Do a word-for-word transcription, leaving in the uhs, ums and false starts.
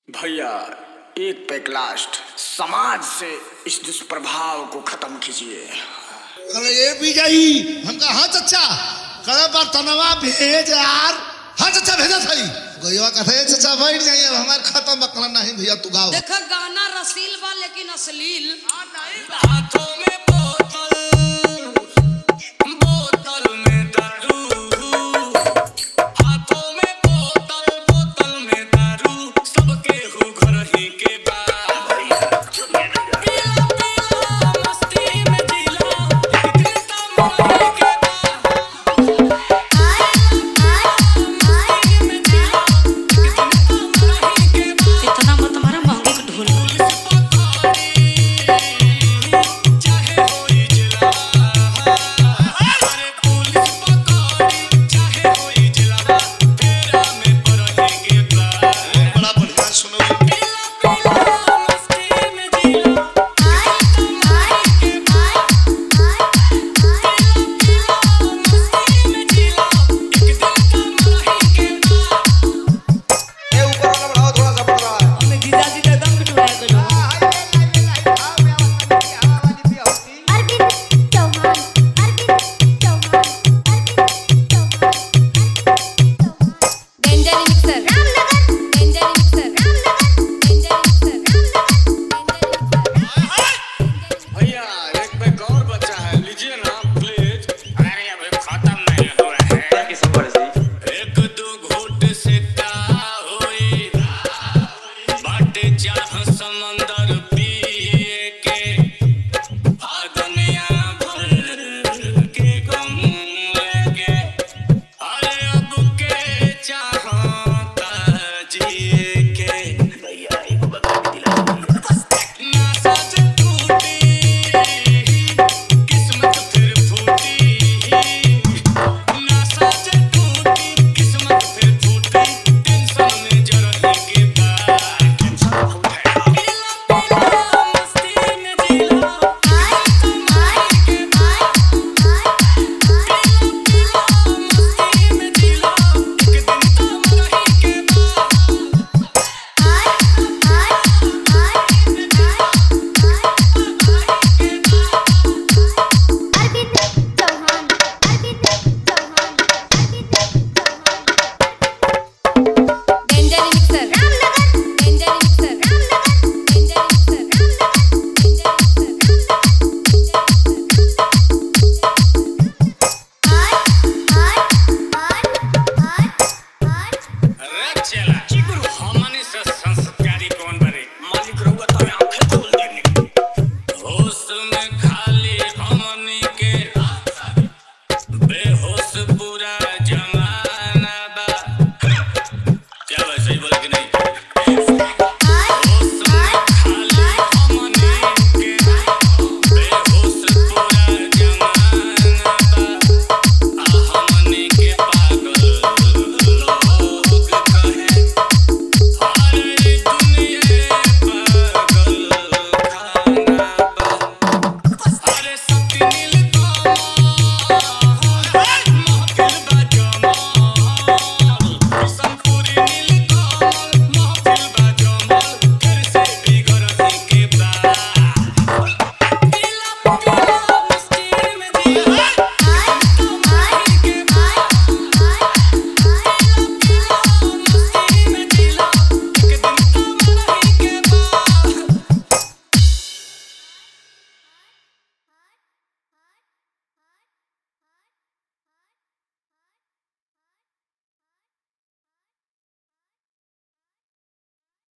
भैया एक pack last समाज से इस दुष्प्रभाव को खत्म कीजिए। अरे ये भी जाई हमका हाँ चच्चा करे पर तनवा भेज यार। हाँ चच्चा भेजा था गईवा कथे चच्चा बैठ जाइए हमार खत्म बकला नहीं भैया तू गाओ। देखो गाना रसील बा लेकिन अश्लील हाथों में